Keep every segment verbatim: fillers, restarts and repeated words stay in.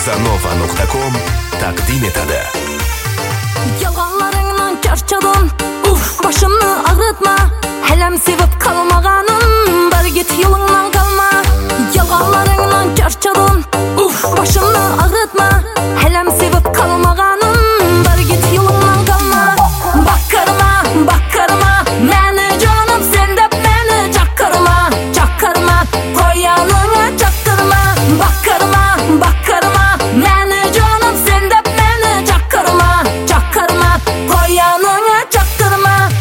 Casanova nokta com takdim etadi. Yalganlarından charchadim, uf, başımni ağrıtma. Helam sevip kalmaganim, bir git yolundan kalma. Yalganlarından charchadim, uf, başımni ağrıtma. Helam sevip kalmaganim, bir git yolundan kalma. Bakkarma, bakkarma, meni canım sen de beni çakkarma, çakkarma, koyanına çaktırma. Bakkarma, bakkarma, meni canım sen de beni çakkarma, çakkarma, koyanına çaktırma.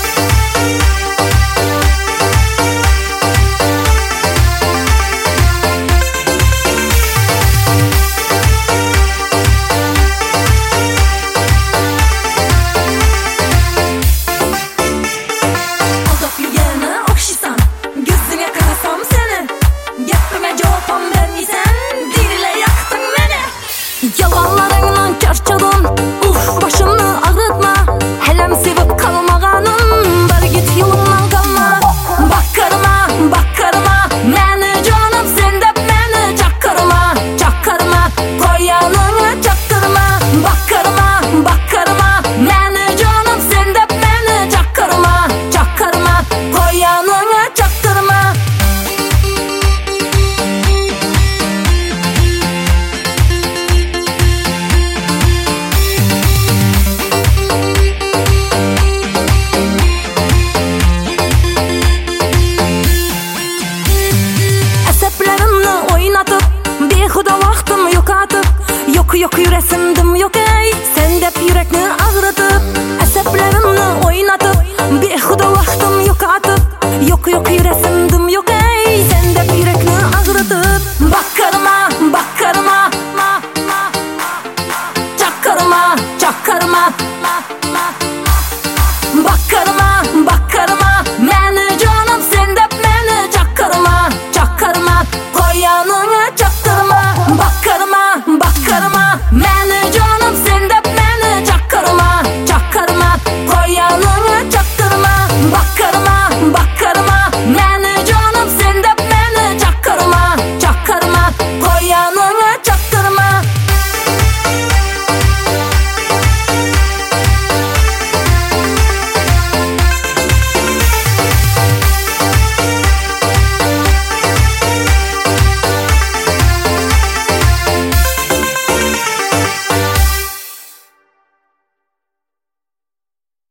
Aldap yürgene okşisan, gözüne karasam seni. Gepime cevapam vermeysen, dirile yaktın beni. Yalanlarından charchadim, uf, başımni ağrıtma. Helam sevip kalmaganim, bir git yolundan kalma. Bakkarma, bakkarma, meni canım sen de beni çakkarma, çakkarma, koyanına çaktırma. Bakkarma, bakkarma, meni canım sen de beni çakkarma, çakkarma, koyanına çaktırma. Asaplarımni oynatıp, behuda vaqtim yo'qotib, yok yok yüresimdim yok ey, sen dep yürekni ağrıtıp. Asaplarımni oynatıp, behuda vaqtim yo'qotib, yok yok yüresimdim yok ey, sen dep yürekni ağrıtıp. Bakkarma, bakkarma, çakkarma, çakkarma, bakkarma,